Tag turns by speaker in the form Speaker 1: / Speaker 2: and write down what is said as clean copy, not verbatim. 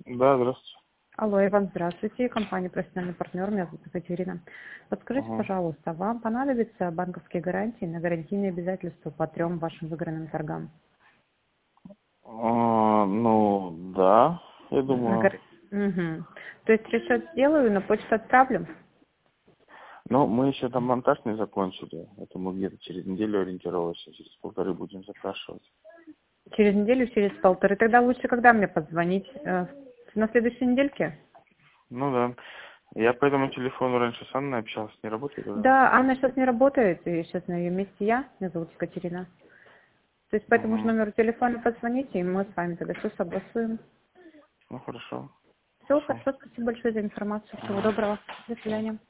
Speaker 1: Да, здравствуйте.
Speaker 2: Алло, Иван, здравствуйте. Компания «Профессиональный партнер». Меня зовут Екатерина. Подскажите,
Speaker 1: Ага.
Speaker 2: пожалуйста, вам понадобятся банковские гарантии на гарантийные обязательства по 3 вашим выигранным торгам?
Speaker 1: Ну, да, я
Speaker 2: На
Speaker 1: думаю.
Speaker 2: гар- Мгм. То есть расчет сделаю, на почту отправлю?
Speaker 1: Но мы еще там монтаж не закончили. Это мы где-то через неделю ориентировались, через полторы будем запрашивать.
Speaker 2: Через неделю, через полторы. Тогда лучше когда мне позвонить? На следующей недельке?
Speaker 1: Ну да. Я по этому телефону раньше с Анной общался, не работает уже?
Speaker 2: Да, Анна сейчас не работает, и сейчас на ее месте я. Меня зовут Екатерина. То есть по этому же
Speaker 1: Угу.
Speaker 2: номеру телефона позвоните, и мы с вами тогда все согласуем.
Speaker 1: Ну хорошо.
Speaker 2: Все,
Speaker 1: Хорошо.
Speaker 2: хорошо, спасибо большое за информацию. Всего
Speaker 1: Угу.
Speaker 2: доброго. До свидания.